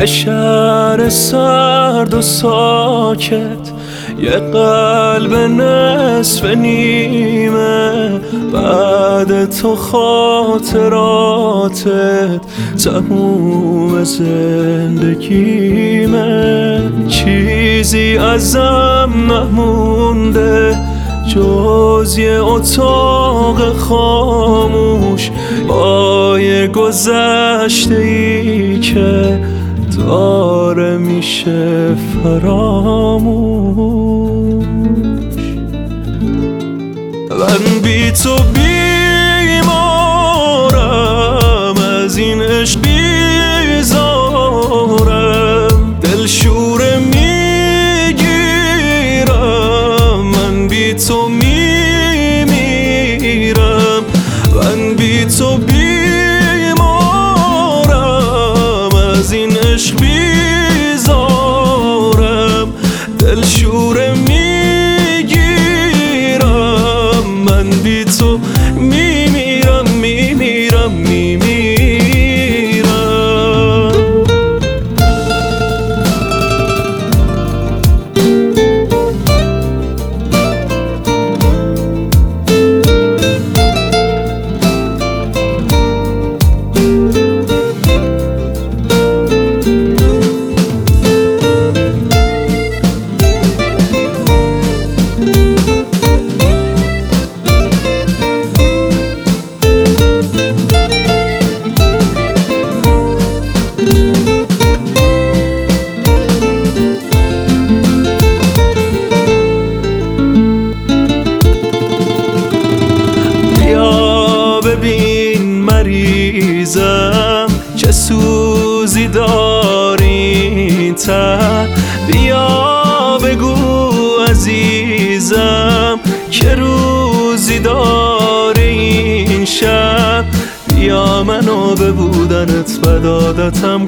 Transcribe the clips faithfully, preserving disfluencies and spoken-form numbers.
شهر سرد و ساکت، یه قلب نصف نیمه، بعد تو خاطراتت تموم زندگیمه. چیزی ازم نمونده جز یه اتاق خاموش با یه گذشته ای که داره میشه فراموش. من بی تو بیمارم، از این عشق بیزارم، دلشوره میگیرم، من بی تو میمیرم. من بی تو بیمارم، از این عشق بیزارم، دلشوره میگیرم، من بی تو میمیرم میمیرم میمیرم. ببین مریضم چه سوزی داری ته، بیا بگو عزیزم که روزی داری این شب، بیا منو به بودنت بدادتم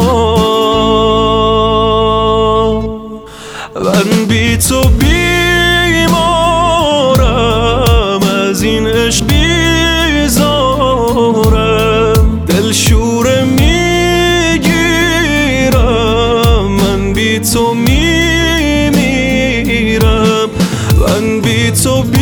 کن. من بی تو بیمارم، از این عشق بیزارم، دلشوره میگیرم، من بی تو میمیرم. من بی تو